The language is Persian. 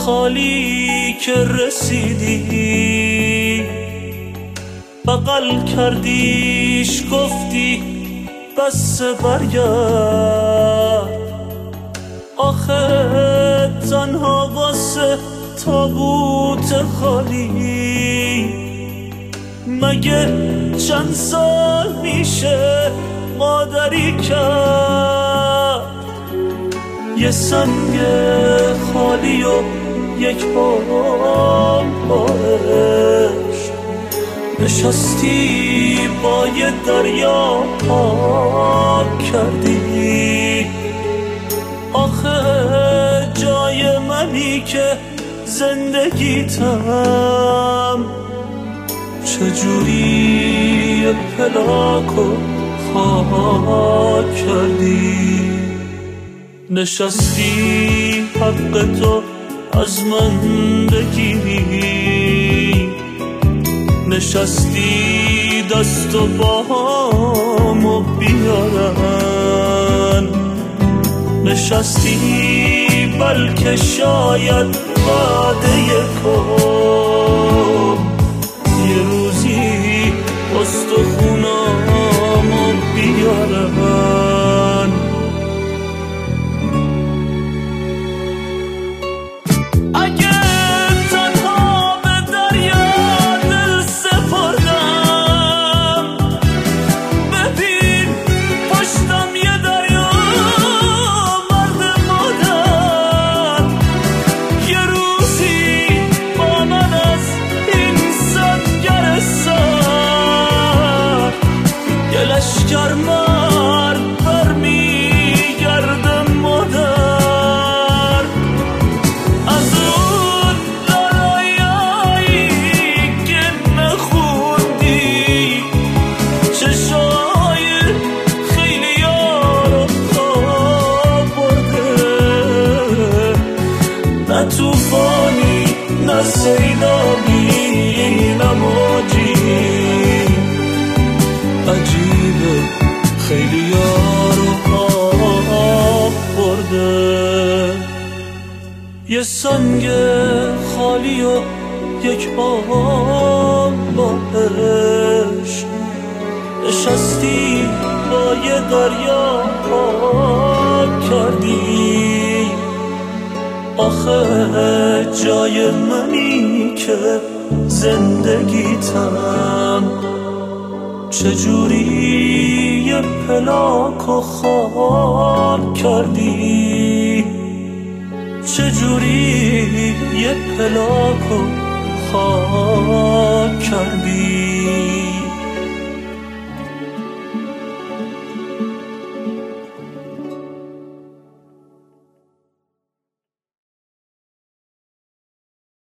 خالی که رسیدی بغل کردیش گفتی بس برگرد. آخه تنها واسه تابوت خالی مگه چند سال میشه مادری کرد؟ یه سنگ خالی و یک بار باش نشستی با یه دریا پاک کردی. آخه جای منی که زندگیتم چجوری پلاکو خاک کردی؟ نشستی حق تو از من بگیری، نشستی دست و پاهامو بیارن، نشستی بلکه شاید وعده کن یه روزی استخونامو بیارن. لشکر مرد برمیگرده مادر از اون لالایایی که نخوندی، چشای خیلی یارو خواب برده، نه توفانی نه سیلابی نه موجی. عجیبه خیلی یارو آب برده. یه سنگ خالی و یک آب باش نشستی با یه دریا پاک کردی. آخه جای منی که زندگیتم چجوری یه پلاکو خاک کردی؟ چجوری یه پلاکو خاک کردی؟